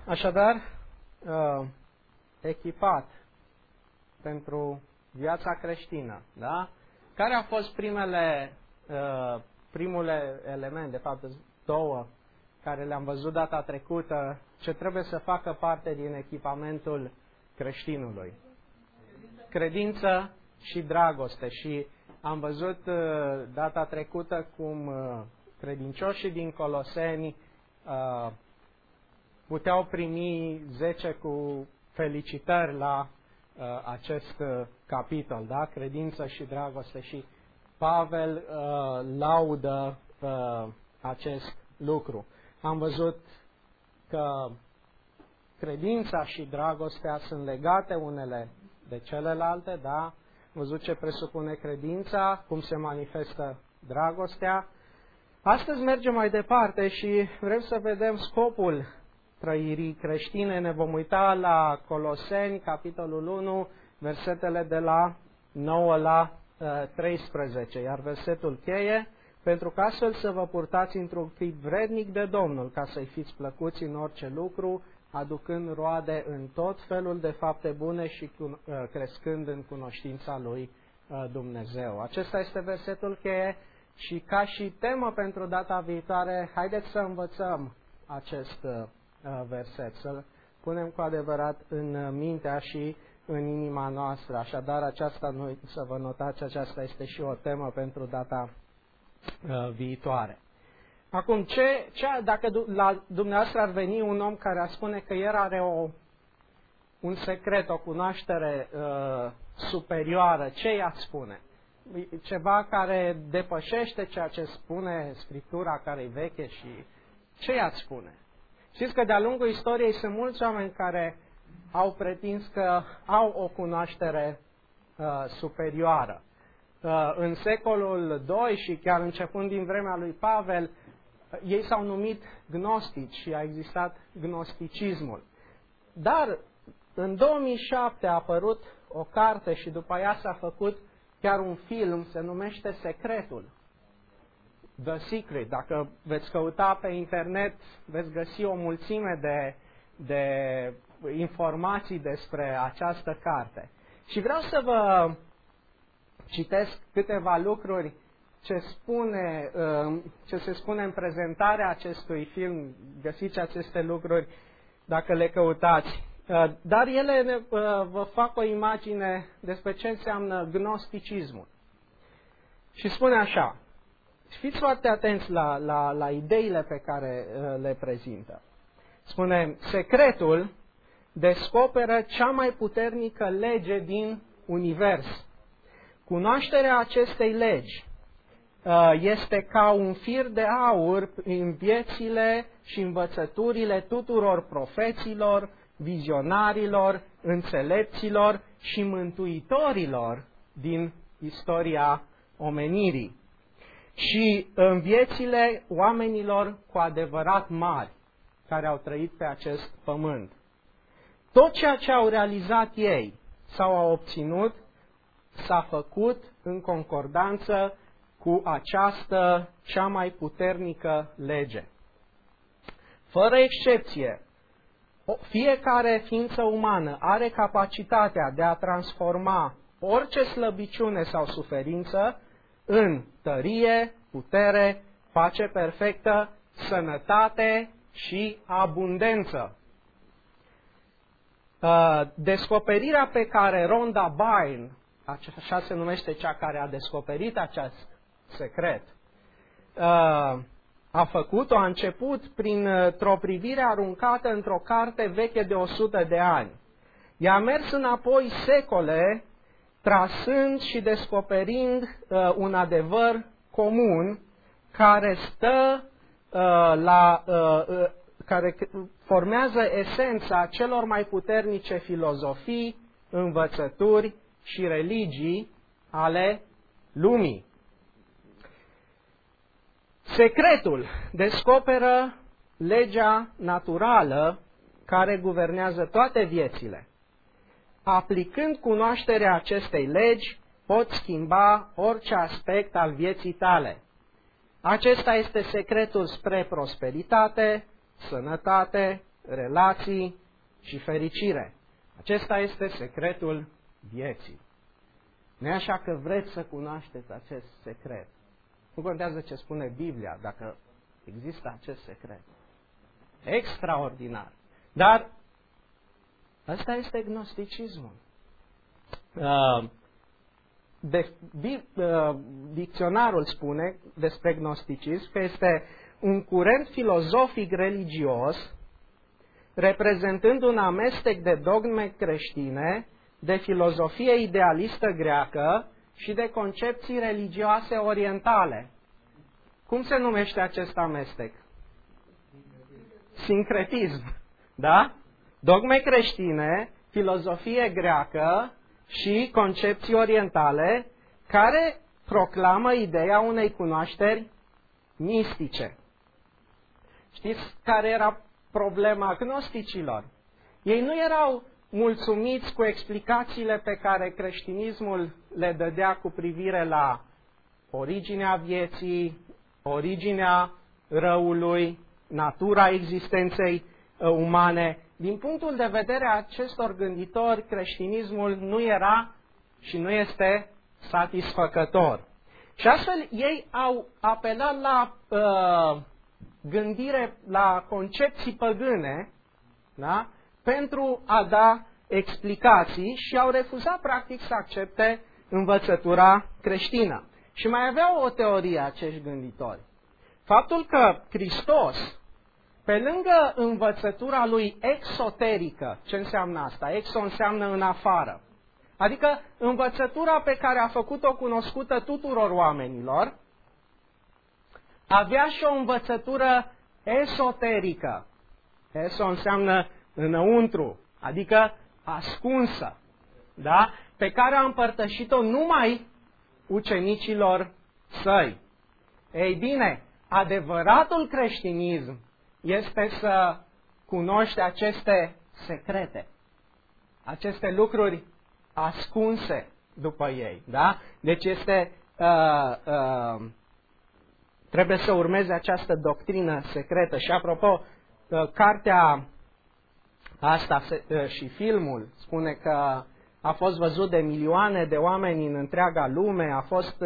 Așadar, echipat pentru viața creștină, da? Care au fost primele elemente, de fapt două, care le-am văzut data trecută, ce trebuie să facă parte din echipamentul creștinului? Credință și dragoste. Și am văzut data trecută cum credincioșii din Coloseni puteau primi 10 cu felicitări la acest capitol, da? Credință și dragoste. Și Pavel laudă acest lucru. Am văzut că credința și dragostea sunt legate unele de celelalte, da? Am văzut ce presupune credința, cum se manifestă dragostea. Astăzi mergem mai departe și vrem să vedem scopul trăirii creștine. Ne vom uita la Coloseni, capitolul 1, versetele de la 9 la 13, iar versetul cheie: pentru că astfel să vă purtați într-un chip vrednic de Domnul, ca să-i fiți plăcuți în orice lucru, aducând roade în tot felul de fapte bune și crescând în cunoștința lui Dumnezeu. Acesta este versetul cheie și ca și temă pentru data viitoare, haideți să învățăm acest verset, să-l punem cu adevărat în mintea și în inima noastră. Așadar, aceasta nu, să vă notați, aceasta este și o temă pentru data viitoare. Acum, dacă la dumneavoastră ar veni un om care ar spune că el are un secret, o cunoaștere superioară, ce i-ar spune? Ceva care depășește ceea ce spune Scriptura, care e veche, și ce i-ar spune? Știți că de-a lungul istoriei sunt mulți oameni care au pretins că au o cunoaștere superioară. În secolul II și chiar începând din vremea lui Pavel, ei s-au numit gnostici și a existat gnosticismul. Dar în 2007 a apărut o carte și după ea s-a făcut chiar un film, se numește Secretul. The Secret. Dacă veți căuta pe internet, veți găsi o mulțime de informații despre această carte. Și vreau să vă citesc câteva lucruri ce se spune în prezentarea acestui film. Găsiți aceste lucruri dacă le căutați. Dar ele vă fac o imagine despre ce înseamnă gnosticismul. Și spune așa: fiți foarte atenți la ideile pe care le prezintă. Spune: secretul descoperă cea mai puternică lege din univers. Cunoașterea acestei legi este ca un fir de aur în viețile și învățăturile tuturor profeților, vizionarilor, înțelepților și mântuitorilor din istoria omenirii și în viețile oamenilor cu adevărat mari care au trăit pe acest pământ. Tot ceea ce au realizat ei sau au obținut s-a făcut în concordanță cu această cea mai puternică lege. Fără excepție, fiecare ființă umană are capacitatea de a transforma orice slăbiciune sau suferință în tărie, putere, pace perfectă, sănătate și abundență. Descoperirea pe care Rhonda Byrne, așa se numește cea care a descoperit acest secret, a făcut-o, a început printr-o privire aruncată într-o carte veche de 100 de ani. Ea a mers înapoi secole, trasând și descoperind un adevăr comun care care formează esența celor mai puternice filozofii, învățături și religii ale lumii. Secretul descoperă legea naturală care guvernează toate viețile. Aplicând cunoașterea acestei legi, poți schimba orice aspect al vieții tale. Acesta este secretul spre prosperitate, sănătate, relații și fericire. Acesta este secretul vieții. Nu e așa că vreți să cunoașteți acest secret. Nu contează ce spune Biblia, dacă există acest secret. Extraordinar. Dar ăsta este gnosticismul. Dicționarul spune despre gnosticism că este un curent filozofic religios reprezentând un amestec de dogme creștine, de filozofie idealistă greacă și de concepții religioase orientale. Cum se numește acest amestec? Sincretism. Da? Dogme creștine, filozofie greacă și concepții orientale care proclamă ideea unei cunoașteri mistice. Știți care era problema gnosticilor? Ei nu erau mulțumiți cu explicațiile pe care creștinismul le dădea cu privire la originea vieții, originea răului, natura existenței umane. Din punctul de vedere a acestor gânditori, creștinismul nu era și nu este satisfăcător. Și astfel ei au apelat la gândire, la concepții păgâne, da? Pentru a da explicații și au refuzat practic să accepte învățătura creștină. Și mai aveau o teorie acești gânditori. Faptul că Hristos, pe lângă învățătura lui exoterică, ce înseamnă asta? Exo înseamnă în afară. Adică învățătura pe care a făcut-o cunoscută tuturor oamenilor, avea și o învățătură esoterică. Eso înseamnă înăuntru, adică ascunsă, da? Pe care a împărtășit-o numai ucenicilor săi. Ei bine, adevăratul creștinism este să cunoști aceste secrete, aceste lucruri ascunse după ei, da? Deci trebuie să urmeze această doctrină secretă. Și apropo, cartea asta și filmul spune că a fost văzut de milioane de oameni în întreaga lume, a fost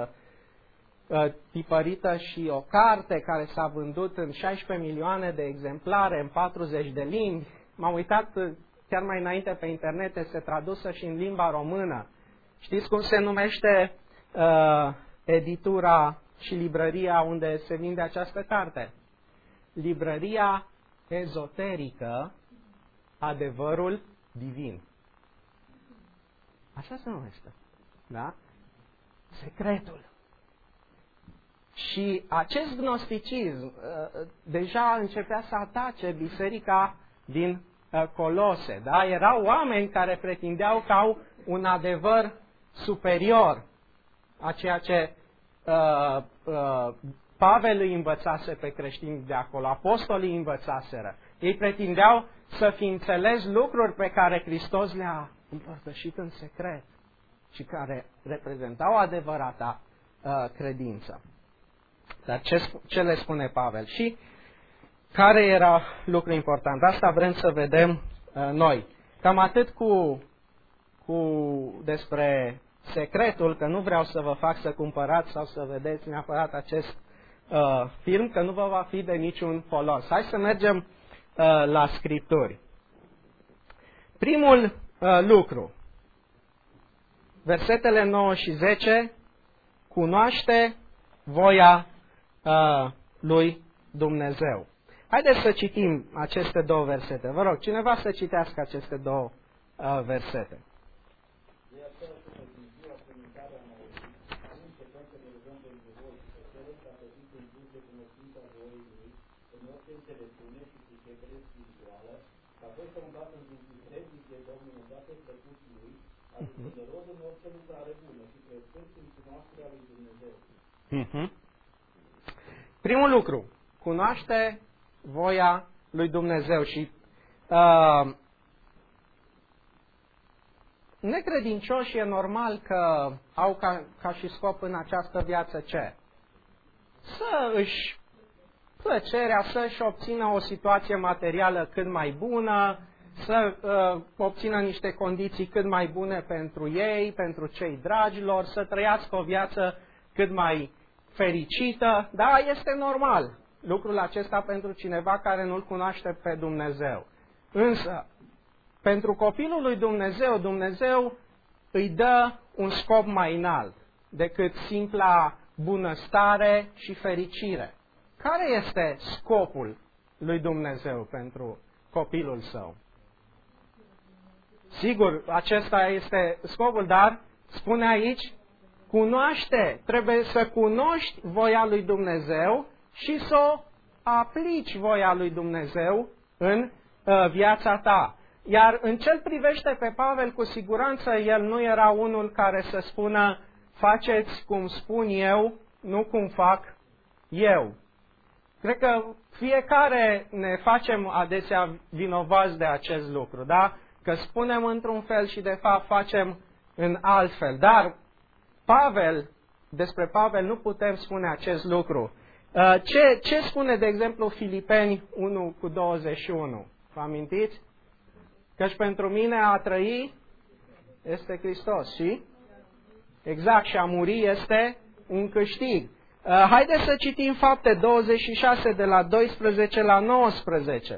tipărită și o carte care s-a vândut în 16 milioane de exemplare în 40 de limbi. M-am uitat chiar mai înainte pe internet, este tradusă și în limba română. Știți cum se numește editura și librăria unde se vinde această carte? Librăria ezoterică Adevărul Divin. Așa se numește. Da? Secretul. Și acest gnosticism deja începea să atace biserica din Colose. Da? Erau oameni care pretindeau că au un adevăr superior a ceea ce Pavel îi învățase pe creștini de acolo, apostolii îi învățaseră. Ei pretindeau să fi înțeles lucruri pe care Hristos le-a împărtășit în secret și care reprezentau adevărata credință. Dar ce le spune Pavel? Și care era lucru important? Asta vrem să vedem noi. Cam atât despre secretul, că nu vreau să vă fac să cumpărați sau să vedeți neapărat acest film, că nu vă va fi de niciun folos. Hai să mergem la Scripturi. Primul lucru, versetele 9 și 10, cunoaște voia lui Dumnezeu. Haideți să citim aceste două versete. Vă rog, cineva să citească aceste două versete. Primul lucru, cunoaște voia lui Dumnezeu și necredincioși e normal că au ca și scop în această viață ce? Să își plăcerea să-și obțină o situație materială cât mai bună, să obțină niște condiții cât mai bune pentru ei, pentru cei dragilor, să trăiască o viață cât mai fericită. Da, este normal lucrul acesta pentru cineva care nu-L cunoaște pe Dumnezeu. Însă, pentru copilul lui Dumnezeu, Dumnezeu îi dă un scop mai înalt decât simpla bunăstare și fericire. Care este scopul lui Dumnezeu pentru copilul său? Sigur, acesta este scopul, dar spune aici, cunoaște, trebuie să cunoști voia lui Dumnezeu și să o aplici voia lui Dumnezeu în viața ta. Iar în ce-l privește pe Pavel, cu siguranță el nu era unul care să spună, faceți cum spun eu, nu cum fac eu. Cred că fiecare ne facem adesea vinovați de acest lucru, da? Că spunem într-un fel și de fapt facem în alt fel. Dar despre Pavel nu putem spune acest lucru. Ce spune, de exemplu, Filipeni 1:21? Vă amintiți? Căci pentru mine a trăi este Hristos și? Exact, și a muri este un câștig. Haideți să citim Fapte 26 de la 12 la 19.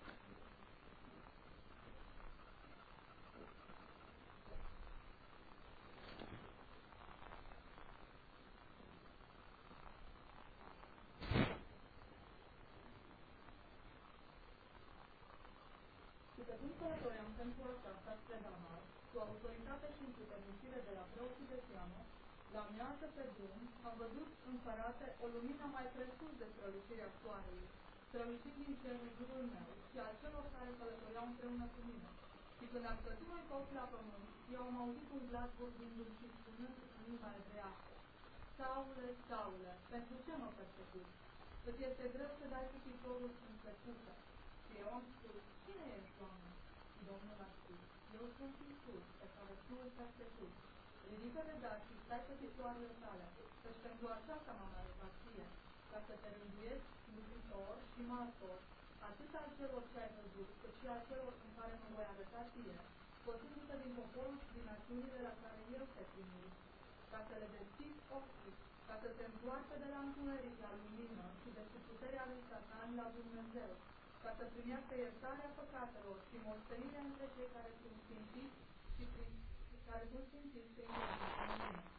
strălucind din cer în jurul meu și al celor care călătoreau împreună cu mine. Și când am stătut noi toți la pământ, eu am auzit un glas vorbindu-mi și spunând în limba evrească: Saule, Saule, pentru ce mă persecuți? Îți este greu să dai cu piciorul în căsuță. Și eu am spus: Cine ești, Doamne? Și Domnul a spus: Eu sunt Iisus, pe care tu îl persecuți. Ridică-te, dar și stai pe picioarele tale, căci pentru aceasta m-am arătat ție, ca să te rânduiesc mântuitor și martor, atât al celor ce ai văzut, cât și al celor în care mă voi arăta ție, scoțându-te din poporul și din națiunile la care eu te trimit, ca să le deschizi ochii, ca să se întoarcă de la întuneric la lumină și de sub puterea lui Satan la Dumnezeu, ca să primească iertarea păcatelor și moștenirea între cei care sunt sfințiți și prin care sunt sfințiți prin credința în mine.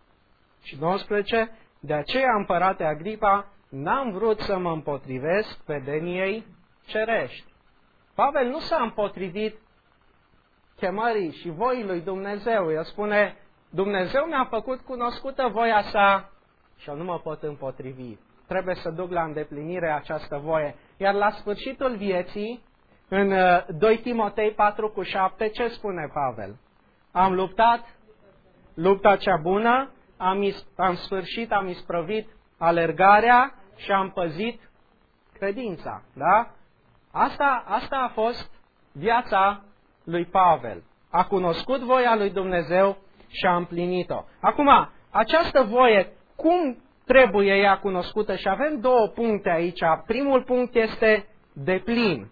Și 12, de aceea, împărate Agripa, n-am vrut să mă împotrivesc vedeniei cerești. Pavel nu s-a împotrivit chemării și voii lui Dumnezeu. El spune, Dumnezeu mi-a făcut cunoscută voia sa și eu nu mă pot împotrivi. Trebuie să duc la îndeplinire această voie. Iar la sfârșitul vieții, în 2 Timotei 4:7, ce spune Pavel? Am luptat lupta cea bună, am sfârșit, am isprăvit alergarea și am păzit credința. Da? Asta a fost viața lui Pavel. A cunoscut voia lui Dumnezeu și a împlinit-o. Acum, această voie, cum trebuie ea cunoscută? Și avem 2 puncte aici. Primul punct este deplin.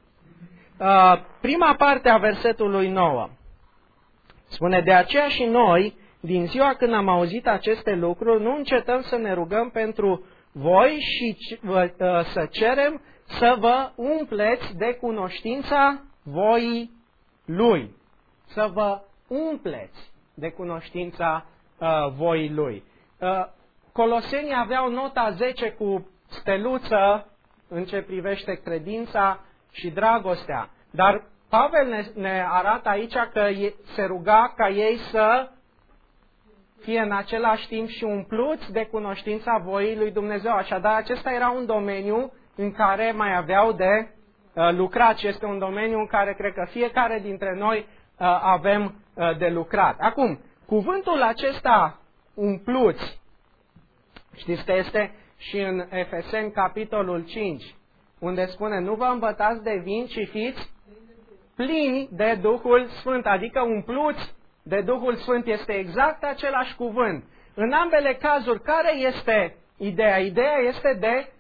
Prima parte a versetului 9 spune, de aceea și noi, din ziua când am auzit aceste lucruri, nu încetăm să ne rugăm pentru voi și să cerem să vă umpleți de cunoștința voii Lui. Să vă umpleți de cunoștința voii Lui. Colosenii aveau nota 10 cu steluță în ce privește credința și dragostea. Dar Pavel ne arată aici că se ruga ca ei să fie în același timp și umpluți de cunoștința voii lui Dumnezeu. Așadar, acesta era un domeniu în care mai aveau de lucrat și este un domeniu în care cred că fiecare dintre noi avem de lucrat. Acum, cuvântul acesta umpluți, știți că este și în Efeseni capitolul 5, unde spune, nu vă îmbătați de vin, ci fiți plini de Duhul Sfânt, adică umpluți de Duhul Sfânt. Este exact același cuvânt. În ambele cazuri, care este ideea? Ideea este de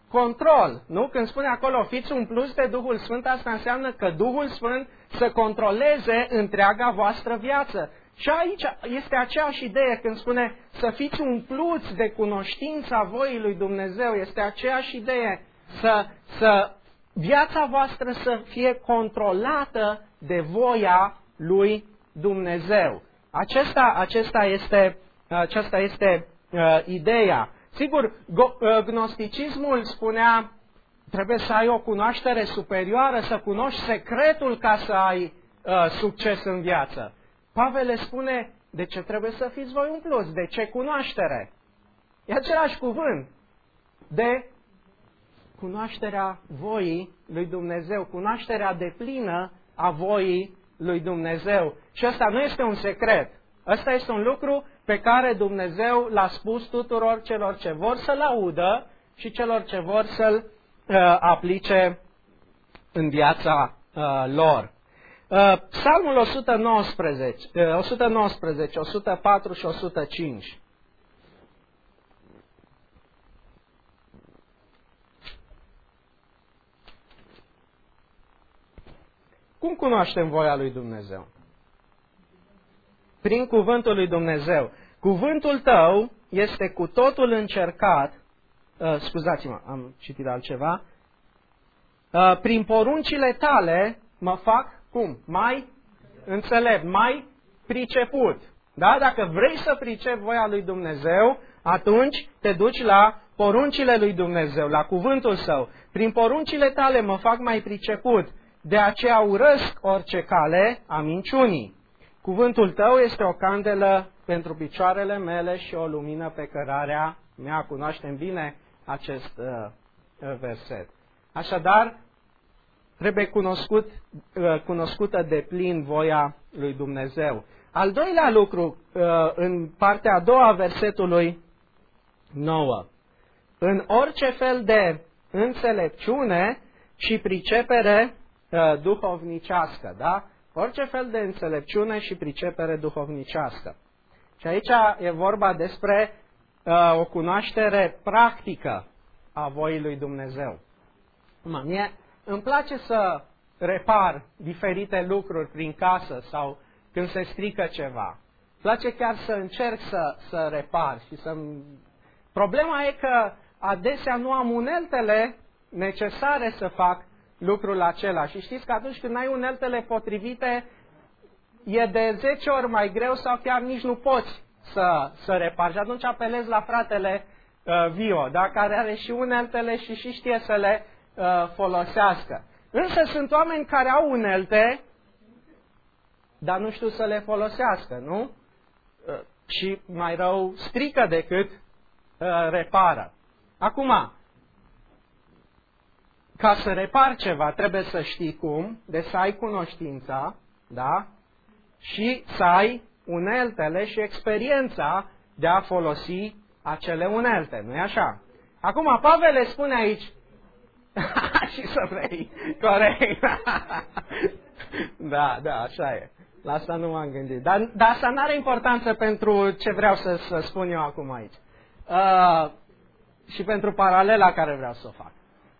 control. Nu? Când spune acolo, fiți umpluți de Duhul Sfânt, asta înseamnă că Duhul Sfânt să controleze întreaga voastră viață. Și aici este aceeași idee când spune să fiți umpluți de cunoștința voii lui Dumnezeu. Este aceeași idee să viața voastră să fie controlată de voia lui Dumnezeu. Aceasta este ideea. Sigur, gnosticismul spunea trebuie să ai o cunoaștere superioară, să cunoști secretul ca să ai succes în viață. Pavel le spune, de ce trebuie să fiți voi umpluți? De ce cunoaștere? E același cuvânt de cunoașterea voii lui Dumnezeu, cunoașterea deplină a voii lui Dumnezeu. Și ăsta nu este un secret. Ăsta este un lucru pe care Dumnezeu l-a spus tuturor celor ce vor să-L audă și celor ce vor să-L aplice în viața lor. Psalmul 119, 104 și 105. Cum cunoaștem voia lui Dumnezeu? Prin cuvântul lui Dumnezeu. Cuvântul tău este cu totul încercat, scuzați-mă, am citit altceva, prin poruncile tale mă fac, cum? Mai înțelept, mai priceput. Da? Dacă vrei să pricepi voia lui Dumnezeu, atunci te duci la poruncile lui Dumnezeu, la cuvântul său. Prin poruncile tale mă fac mai priceput, de aceea urăsc orice cale a minciunii. Cuvântul tău este o candelă pentru picioarele mele și o lumină pe cărarea mea. Cunoaștem bine acest verset. Așadar, trebuie cunoscută deplin voia lui Dumnezeu. Al doilea lucru, în partea a doua a versetului 9. În orice fel de înțelepciune și pricepere duhovnicească, da? Orice fel de înțelepciune și pricepere duhovnicească. Și aici e vorba despre o cunoaștere practică a voii lui Dumnezeu. Mie îmi place să repar diferite lucruri prin casă sau când se strică ceva. Îmi place chiar să încerc să repar și să... Problema e că adesea nu am uneltele necesare să fac lucrul acela. Și știți că atunci când ai uneltele potrivite, e de 10 ori mai greu sau chiar nici nu poți să repari. Și atunci apelezi la fratele Vio, da? Care are și uneltele și știe să le folosească. Însă sunt oameni care au unelte, dar nu știu să le folosească, nu? Și mai rău strică decât repară. Acum, ca să repari ceva, trebuie să știi cum, deci să ai cunoștința, da? Și să ai uneltele și experiența de a folosi acele unelte, nu-i așa? Acum, Pavel le spune aici, și să vrei, corect, da, așa e, la asta nu m-am gândit, dar asta nu are importanță pentru ce vreau să spun eu acum aici, și pentru paralela care vreau să o fac.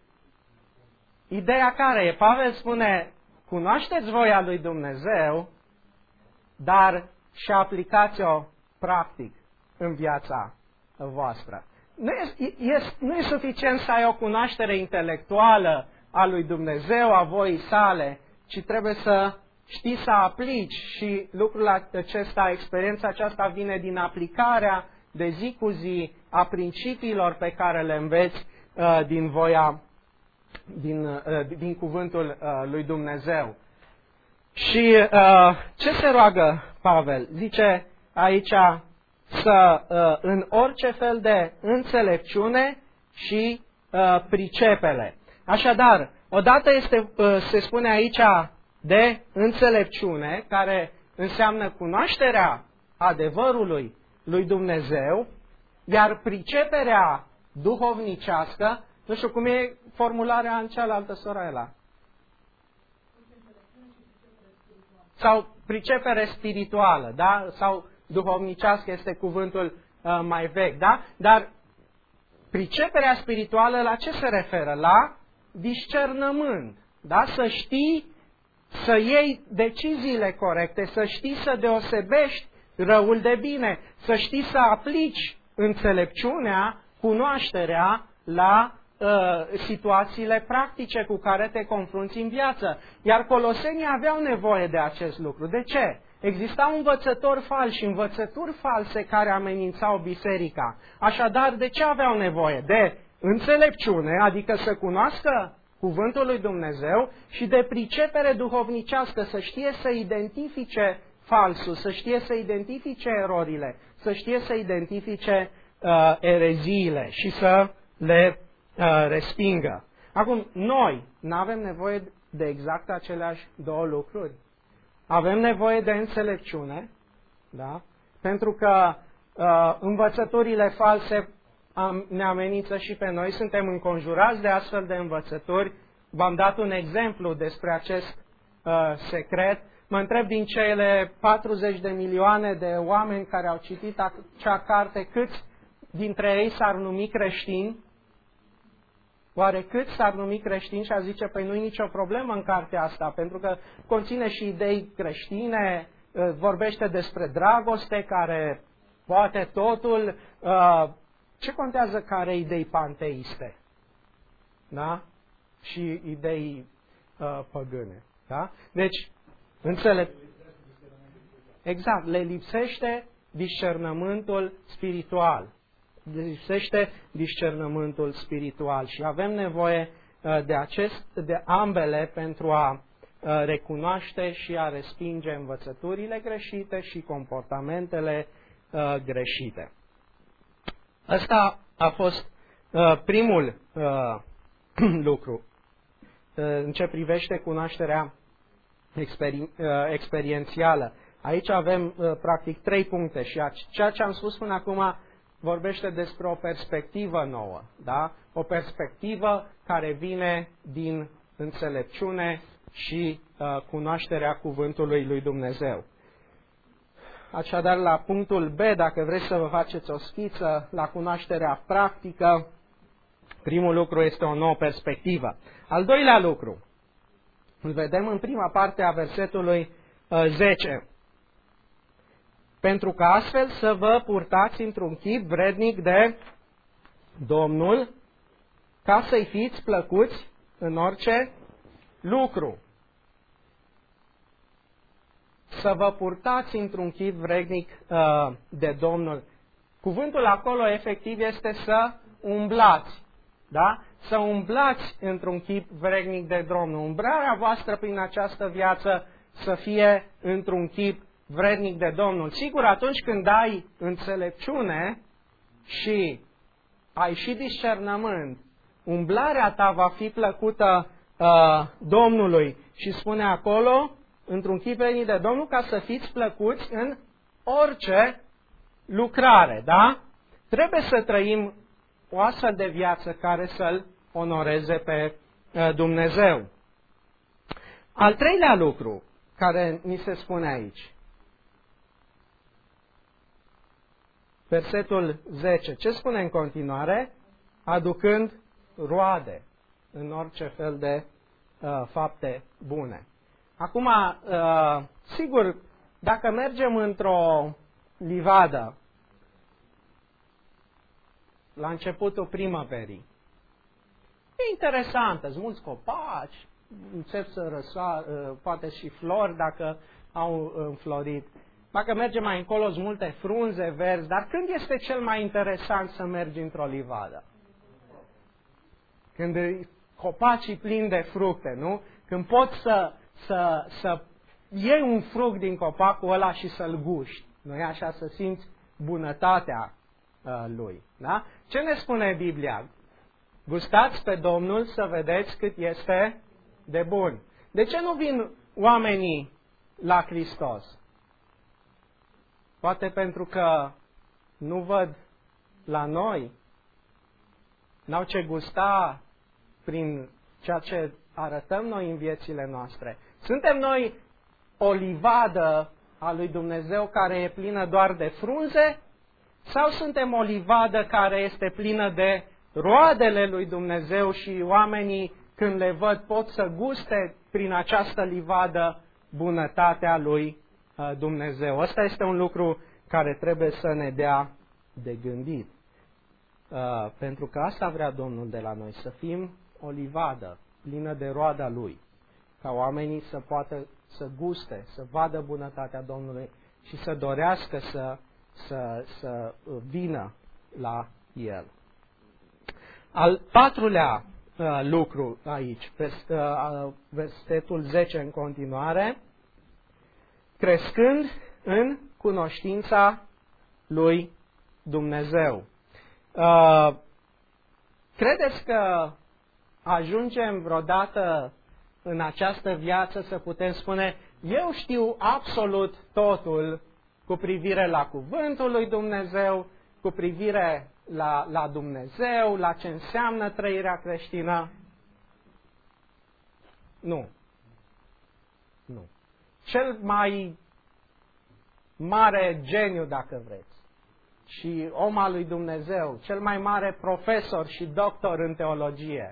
Ideea care e? Pavel spune, cunoașteți voia lui Dumnezeu, dar și aplicați-o practic în viața voastră. Nu e suficient să ai o cunoaștere intelectuală a lui Dumnezeu, a voii sale, ci trebuie să știi să aplici și lucrul acesta, experiența aceasta vine din aplicarea de zi cu zi a principiilor pe care le înveți din voia din cuvântul lui Dumnezeu. Și ce se roagă Pavel? Zice aici să în orice fel de înțelepciune și pricepere. Așadar, odată se spune aici de înțelepciune, care înseamnă cunoașterea adevărului lui Dumnezeu, iar priceperea duhovnicească, nu știu cum e formularea în cealaltă, Soraela. Sau pricepere spirituală, da? Sau duhovnicească este cuvântul mai vechi, da? Dar priceperea spirituală la ce se referă? La discernământ. Da? Să știi să iei deciziile corecte, să știi să deosebești răul de bine, să știi să aplici înțelepciunea, cunoașterea la situațiile practice cu care te confrunți în viață. Iar colosenii aveau nevoie de acest lucru. De ce? Existau învățători falși, învățături false care amenințau biserica. Așadar, de ce aveau nevoie? De înțelepciune, adică să cunoască cuvântul lui Dumnezeu, și de pricepere duhovnicească, să știe să identifice falsul, să știe să identifice erorile, să știe să identifice ereziile și să le respingă. Acum, noi nu avem nevoie de exact aceleași două lucruri. Avem nevoie de înțelepciune, da? Pentru că învățăturile false ne amenință și pe noi, suntem înconjurați de astfel de învățături. V-am dat un exemplu despre acest secret. Mă întreb, din cele 40 de milioane de oameni care au citit acea carte, câți dintre ei s-ar numi creștini? Oare cât s-ar numi creștini și a zice, păi nu e nicio problemă în cartea asta, pentru că conține și idei creștine, vorbește despre dragoste care poate totul. Ce contează care idei panteiste? Da? Și idei păgâne. Da? Deci, exact, le lipsește discernământul spiritual. Lipsește discernământul spiritual și avem nevoie de ambele pentru a recunoaște și a respinge învățăturile greșite și comportamentele greșite. Ăsta a fost primul lucru în ce privește cunoașterea experiențială. Aici avem practic 3 puncte și ceea ce am spus până acum vorbește despre o perspectivă nouă, da? O perspectivă care vine din înțelepciune și cunoașterea cuvântului lui Dumnezeu. Așadar, la punctul B, dacă vreți să vă faceți o schiță, la cunoașterea practică, primul lucru este o nouă perspectivă. Al doilea lucru, îl vedem în prima parte a versetului 10. Pentru că astfel să vă purtați într-un chip vrednic de Domnul, ca să-i fiți plăcuți în orice lucru. Să vă purtați într-un chip vrednic de Domnul. Cuvântul acolo efectiv este să umblați. Da? Să umblați într-un chip vrednic de Domnul. Umbrarea voastră prin această viață să fie într-un chip vrednic de Domnul. Sigur, atunci când ai înțelepciune și ai și discernământ, umblarea ta va fi plăcută Domnului. Și spune acolo, într-un chip vrednic de Domnul, ca să fiți plăcuți în orice lucrare. Da? Trebuie să trăim o astfel de viață care să-L onoreze pe Dumnezeu. Al treilea lucru care ni se spune aici, versetul 10, ce spune în continuare? Aducând roade în orice fel de fapte bune. Acum, sigur, dacă mergem într-o livadă la începutul primăverii, e interesantă, sunt mulți copaci, încep să răsară, poate și flori dacă au înflorit. Dacă mergem mai încolo, sunt multe frunze verzi, dar când este cel mai interesant să mergi într-o livadă? Când copacii plini de fructe, nu? Când poți să iei un fruct din copacul ăla și să-l guști, nu-i așa? Să simți bunătatea lui. Da? Ce ne spune Biblia? Gustați pe Domnul să vedeți cât este de bun. De ce nu vin oamenii la Hristos? Poate pentru că nu văd la noi, n-au ce gusta prin ceea ce arătăm noi în viețile noastre. Suntem noi o livadă a lui Dumnezeu care e plină doar de frunze? Sau suntem o livadă care este plină de roadele lui Dumnezeu și oamenii, când le văd, pot să guste prin această livadă bunătatea lui Dumnezeu. Ăsta este un lucru care trebuie să ne dea de gândit. Pentru că asta vrea Domnul de la noi, să fim o livadă plină de roada Lui, ca oamenii să poată să guste, să vadă bunătatea Domnului și să dorească să vină la El. Al patrulea lucru aici, versetul 10 în continuare, crescând în cunoștința lui Dumnezeu. Credeți că ajungem vreodată în această viață să putem spune, eu știu absolut totul cu privire la cuvântul lui Dumnezeu, cu privire la Dumnezeu, la ce înseamnă trăirea creștină? Nu. Nu. Cel mai mare geniu, dacă vreți, și om al lui Dumnezeu, cel mai mare profesor și doctor în teologie,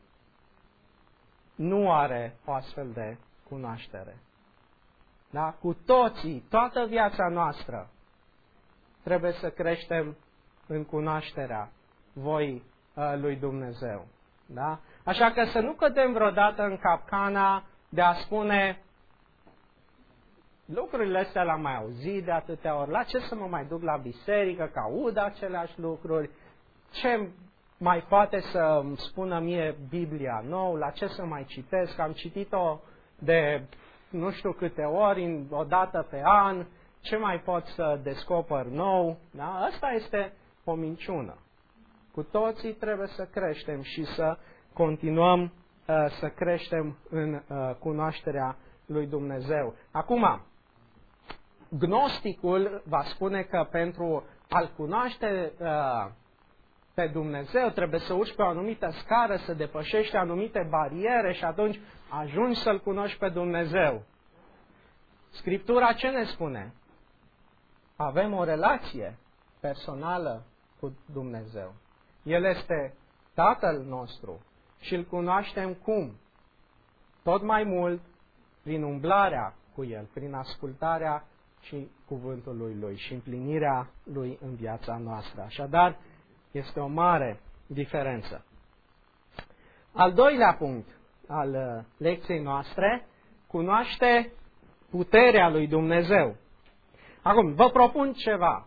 nu are o astfel de cunoaștere. Da? Cu toții, toată viața noastră, trebuie să creștem în cunoașterea voii lui Dumnezeu. Da? Așa că să nu cădem vreodată în capcana de a spune lucrurile astea le-am mai auzit de atâtea ori, la ce să mă mai duc la biserică, că aud aceleași lucruri, ce mai poate să îmi spună mie Biblia nou, la ce să mai citesc, am citit-o de nu știu câte ori, o dată pe an, ce mai pot să descoper nou? Da? Asta este o minciună. Cu toții trebuie să creștem și să continuăm să creștem în cunoașterea lui Dumnezeu. Acum, gnosticul va spune că pentru a-L cunoaște pe Dumnezeu trebuie să urci pe o anumită scară, să depășești anumite bariere și atunci ajungi să-L cunoști pe Dumnezeu. Scriptura ce ne spune? Avem o relație personală cu Dumnezeu. El este Tatăl nostru și îl cunoaștem cum? Tot mai mult prin umblarea cu El, prin ascultarea și cuvântului Lui și împlinirea Lui în viața noastră. Așadar, este o mare diferență. Al doilea punct al lecției noastre, cunoaște puterea lui Dumnezeu. Acum, vă propun ceva.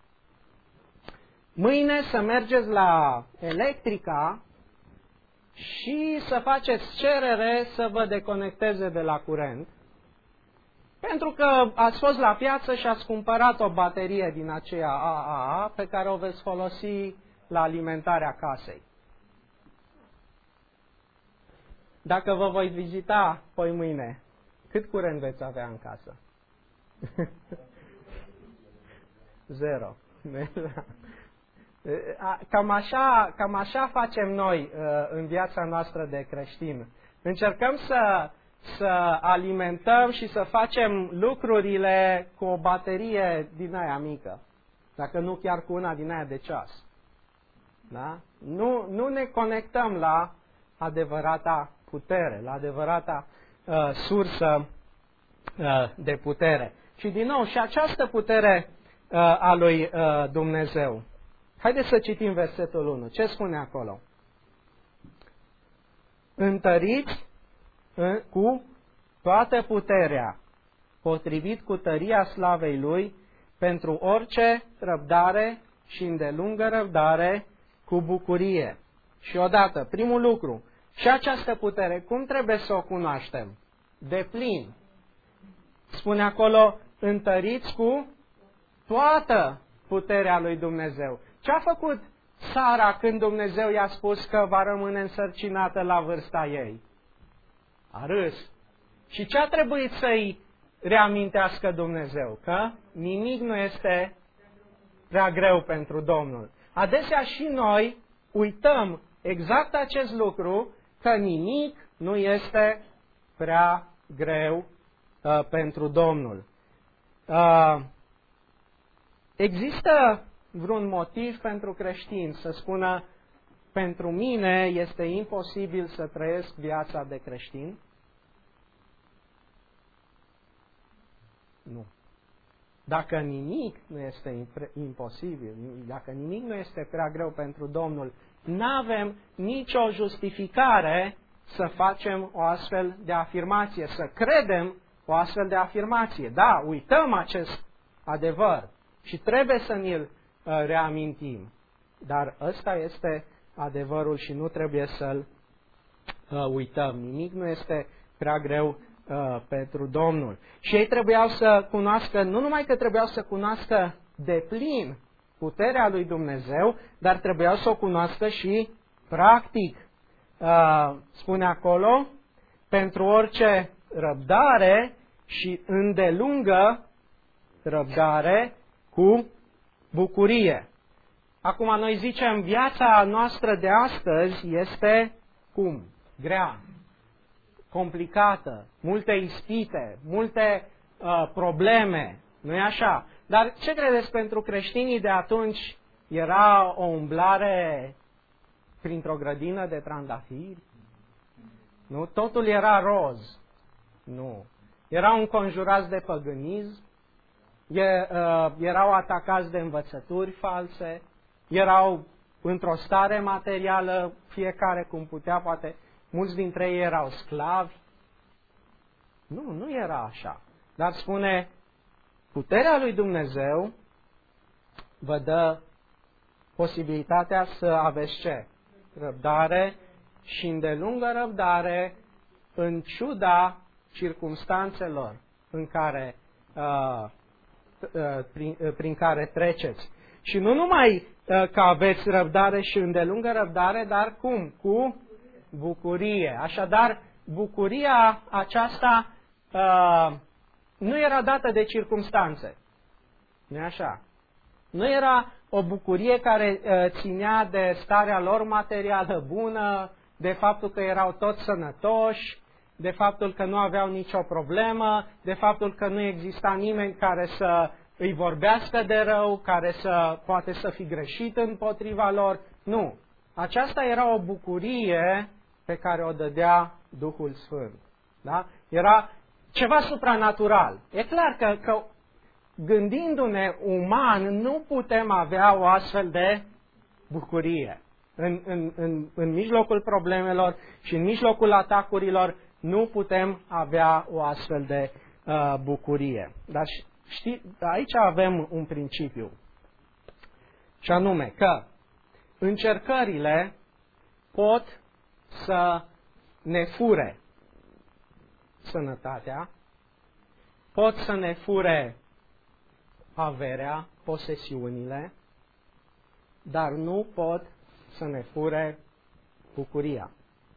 Mâine să mergeți la Electrica și să faceți cerere să vă deconecteze de la curent, pentru că ați fost la piață și ați cumpărat o baterie din aceea AAA pe care o veți folosi la alimentarea casei. Dacă vă voi vizita poi mâine, cât curent veți avea în casă? 0. Cam așa facem noi în viața noastră de creștin. Încercăm să alimentăm și să facem lucrurile cu o baterie din aia mică, dacă nu chiar cu una din aia de ceas. Da? Nu ne conectăm la adevărata putere, la adevărata sursă de putere. Și din nou, și această putere a lui Dumnezeu. Haideți să citim versetul 1. Ce spune acolo? Întăriți cu toată puterea, potrivit cu tăria slavei Lui, pentru orice răbdare și îndelungă răbdare cu bucurie. Și odată, primul lucru, și această putere, cum trebuie să o cunoaștem? Deplin. Spune acolo, întăriți cu toată puterea lui Dumnezeu. Ce a făcut Sara când Dumnezeu i-a spus că va rămâne însărcinată la vârsta ei? A râs. Și ce a trebuit să-i reamintească Dumnezeu? Că nimic nu este prea greu pentru Domnul. Adesea și noi uităm exact acest lucru, că nimic nu este prea greu pentru Domnul. Există vreun motiv pentru creștini să spună pentru mine este imposibil să trăiesc viața de creștin? Nu. Dacă nimic nu este imposibil, dacă nimic nu este prea greu pentru Domnul, nu avem nicio justificare să facem o astfel de afirmație, să credem o astfel de afirmație. Da, uităm acest adevăr și trebuie să ne-l reamintim. Dar ăsta este adevărul și nu trebuie să-l uităm. Nimic nu este prea greu pentru Domnul. Și ei trebuiau să cunoască, nu numai că trebuiau să cunoască deplin puterea lui Dumnezeu, dar trebuiau să o cunoască și practic. Spune acolo, pentru orice răbdare și îndelungă răbdare cu bucurie. Acum noi zicem, viața noastră de astăzi este cum? Grea, complicată, multe ispite, multe probleme, nu-i așa? Dar ce credeți, pentru creștinii de atunci era o umblare printr-o grădină de trandafiri? Nu? Totul era roz. Nu. Erau înconjurați de păgânism, erau atacați de învățături false, erau într-o stare materială, fiecare cum putea, poate mulți dintre ei erau sclavi. Nu era așa. Dar spune, puterea lui Dumnezeu vă dă posibilitatea să aveți ce? Răbdare și îndelungă răbdare în ciuda circumstanțelor în care, prin care treceți. Și nu numai că aveți răbdare și îndelungă răbdare, dar cum? Cu bucurie. Așadar, bucuria aceasta nu era dată de circumstanțe. Nu-i așa? Nu era o bucurie care ținea de starea lor materială bună, de faptul că erau toți sănătoși, de faptul că nu aveau nicio problemă, de faptul că nu exista nimeni care să îi vorbească de rău, care poate să fi greșit împotriva lor. Nu. Aceasta era o bucurie pe care o dădea Duhul Sfânt. Da? Era ceva supranatural. E clar că gândindu-ne uman, nu putem avea o astfel de bucurie. În mijlocul problemelor și în mijlocul atacurilor nu putem avea o astfel de bucurie. Dar aici avem un principiu. Și anume că încercările pot să ne fure sănătatea, pot să ne fure averea, posesiunile, dar nu pot să ne fure bucuria.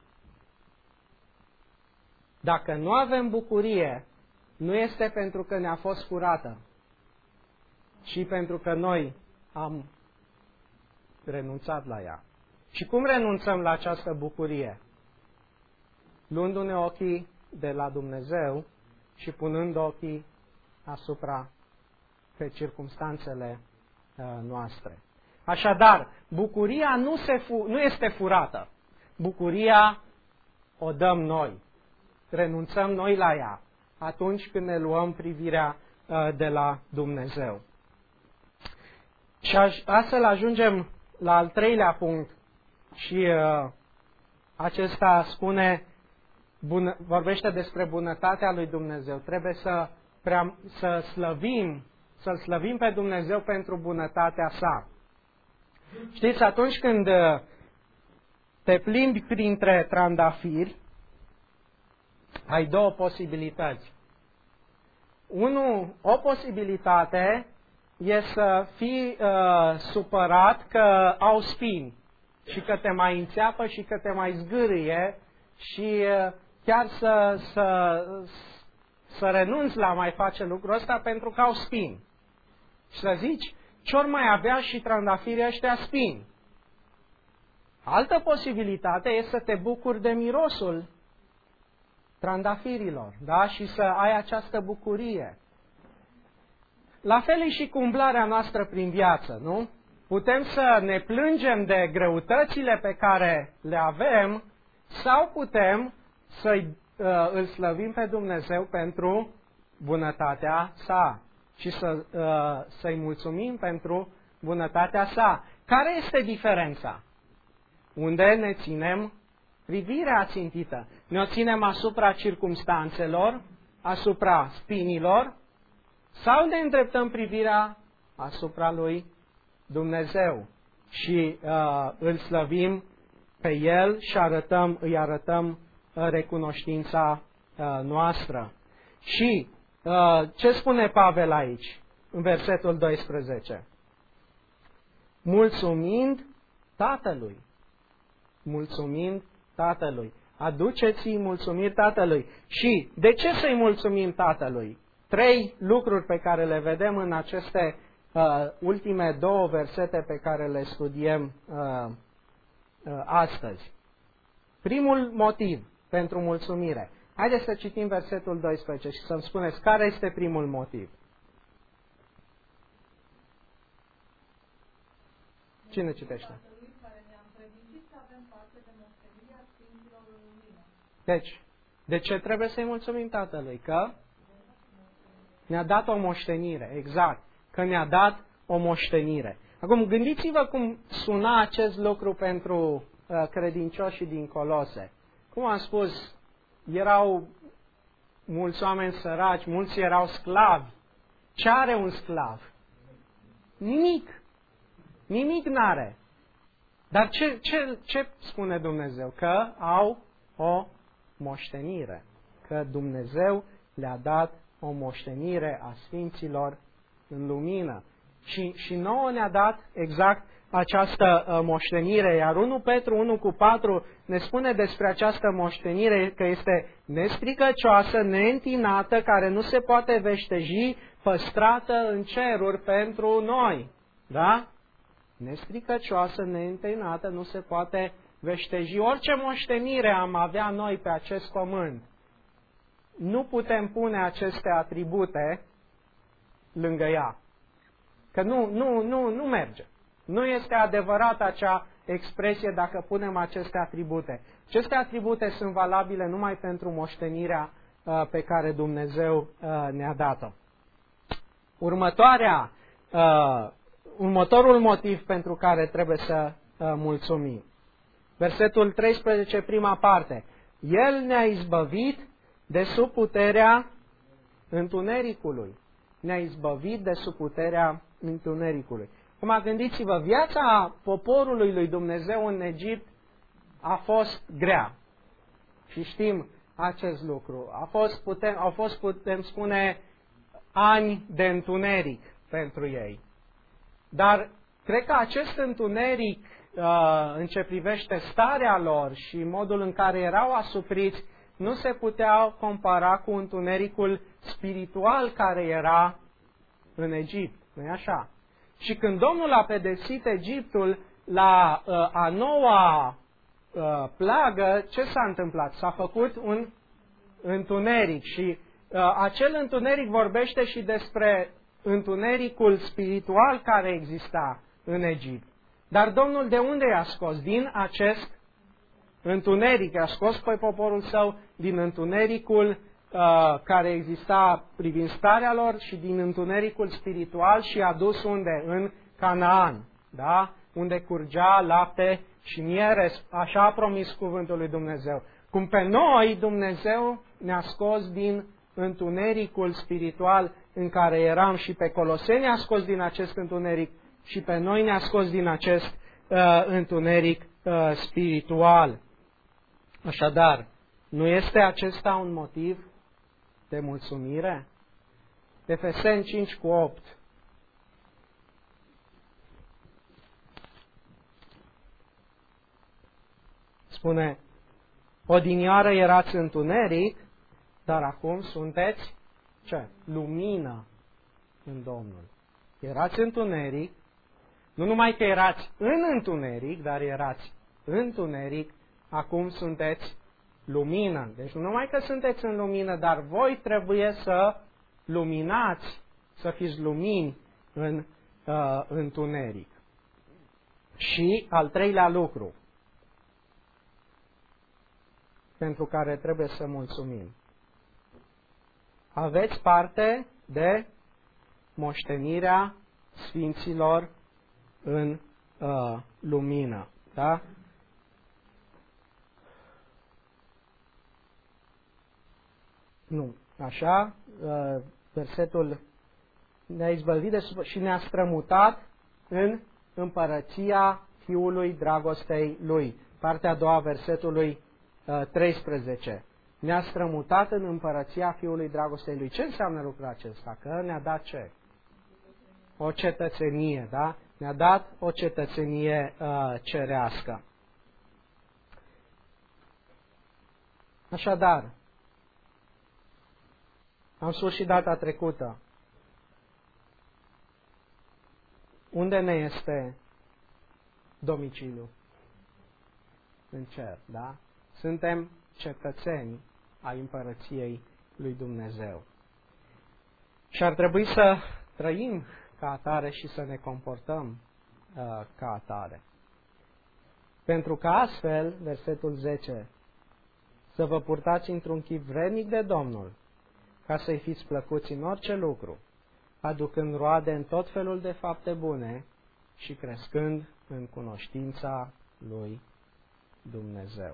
Dacă nu avem bucurie, nu este pentru că ne-a fost furată, ci pentru că noi am renunțat la ea. Și cum renunțăm la această bucurie? Luându-ne ochii de la Dumnezeu și punând ochii asupra pe circumstanțele noastre. Așadar, bucuria nu este furată. Bucuria o dăm noi. Renunțăm noi la ea atunci când ne luăm privirea de la Dumnezeu. Și astfel ajungem la al treilea punct și acesta spune, vorbește despre bunătatea lui Dumnezeu. Trebuie să-L slăvim pe Dumnezeu pentru bunătatea sa. Știți, atunci când te plimbi printre trandafiri, ai două posibilități. O posibilitate e să fii supărat că au spini și că te mai înțeapă și că te mai zgârie și chiar să renunți la a mai face lucrul ăsta pentru că au spini. Și să zici, ce-or mai avea și trandafirii ăștia spini? Altă posibilitate e să te bucuri de mirosul trandafirilor, da? Și să ai această bucurie. La fel e și cu umblarea noastră prin viață, nu? putem să ne plângem de greutățile pe care le avem sau putem îl slăvim pe Dumnezeu pentru bunătatea sa și să-i mulțumim pentru bunătatea sa. Care este diferența? Unde ne ținem privirea țintită? Ne-o ținem asupra circumstanțelor, asupra spinilor, sau ne îndreptăm privirea asupra lui Dumnezeu și îl slăvim pe El și îi arătăm recunoștința noastră. Și ce spune Pavel aici, în versetul 12? Mulțumind Tatălui. Mulțumind Tatălui. Aduceți-i mulțumiri Tatălui. Și de ce să-i mulțumim Tatălui? 3 lucruri pe care le vedem în aceste ultime 2 versete pe care le studiem astăzi. Primul motiv pentru mulțumire. Haideți să citim versetul 12 și să-mi spuneți care este primul motiv. Cine citește? Deci, de ce trebuie să-i mulțumim Tatălui? Că ne-a dat o moștenire, exact, că ne-a dat o moștenire. Acum, gândiți-vă cum suna acest lucru pentru credincioșii din Colose. Cum am spus, erau mulți oameni săraci, mulți erau sclavi. Ce are un sclav? Nimic. Nimic n-are. Dar ce spune Dumnezeu? Că au o moștenire. Că Dumnezeu le-a dat o moștenire a sfinților în lumină. Și nouă ne-a dat exact această moștenire, iar 1 Petru 1:4 ne spune despre această moștenire că este nestricăcioasă, neîntinată, care nu se poate veșteji, păstrată în ceruri pentru noi. Da? Nestricăcioasă, neîntinată, nu se poate veșteji. Orice moștenire am avea noi pe acest pământ, nu putem pune aceste atribute lângă ea. Că nu merge. Nu este adevărat acea expresie dacă punem aceste atribute. Aceste atribute sunt valabile numai pentru moștenirea pe care Dumnezeu ne-a dat-o. Următorul motiv pentru care trebuie să mulțumim. Versetul 13, prima parte. El ne-a izbăvit de sub puterea întunericului. Ne-a izbăvit de sub puterea întunericului. Acum gândiți-vă, viața poporului lui Dumnezeu în Egipt a fost grea. Și știm acest lucru. Au fost, putem spune, ani de întuneric pentru ei. Dar cred că acest întuneric, în ce privește starea lor și modul în care erau asupriți, nu se putea compara cu întunericul spiritual care era în Egipt. Nu-i așa? Și când Domnul a pedepsit Egiptul la a 9-a plagă, ce s-a întâmplat? S-a făcut un întuneric și acel întuneric vorbește și despre întunericul spiritual care exista în Egipt. Dar Domnul de unde i-a scos? Din acest întuneric. I-a scos pe poporul său din întunericul care exista privind starea lor și din întunericul spiritual și a dus unde? În Canaan. Da? Unde curgea lapte și miere. Așa a promis cuvântul lui Dumnezeu. Cum pe noi Dumnezeu ne-a scos din întunericul spiritual în care eram și pe Coloseni a scos din acest întuneric și pe noi ne-a scos din acest întuneric spiritual. Așadar, nu este acesta un motiv de mulțumire? Efeseni 5:8. Spune, odinioară erați întuneric, dar acum sunteți ce? Lumină în Domnul. Erați întuneric, nu numai că erați în întuneric, dar erați întuneric, acum sunteți lumină. Deci nu numai că sunteți în lumină, dar voi trebuie să luminați, să fiți lumini în întuneric. Și al treilea lucru pentru care trebuie să mulțumim. Aveți parte de moștenirea sfinților în lumină. Da? Nu. Așa, versetul ne-a izbăvit de și ne-a strămutat în împărăția Fiului dragostei Lui. Partea a doua, versetului 13. Ne-a strămutat în împărăția Fiului dragostei Lui. Ce înseamnă lucrul acesta? Că ne-a dat ce? O cetățenie, da? Ne-a dat o cetățenie cerească. Așadar, am spus și data trecută, unde ne este domiciliul? În cer, da? Suntem cetățeni ai împărăției lui Dumnezeu. Și ar trebui să trăim ca atare și să ne comportăm ca atare. Pentru că astfel, versetul 10, să vă purtați într-un chip vrednic de Domnul, ca să-i fiți plăcuți în orice lucru, aducând roade în tot felul de fapte bune și crescând în cunoștința lui Dumnezeu.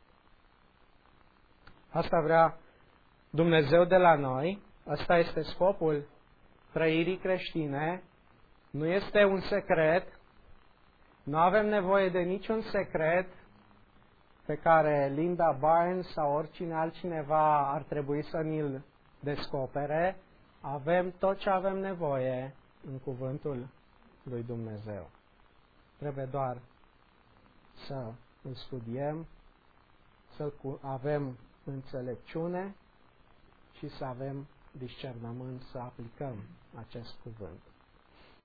Asta vrea Dumnezeu de la noi, asta este scopul trăirii creștine, nu este un secret, nu avem nevoie de niciun secret pe care Linda Barnes sau oricine altcineva ar trebui să ni-l descopere, avem tot ce avem nevoie în cuvântul lui Dumnezeu. Trebuie doar să îl studiem, să avem înțelepciune și să avem discernământ să aplicăm acest cuvânt.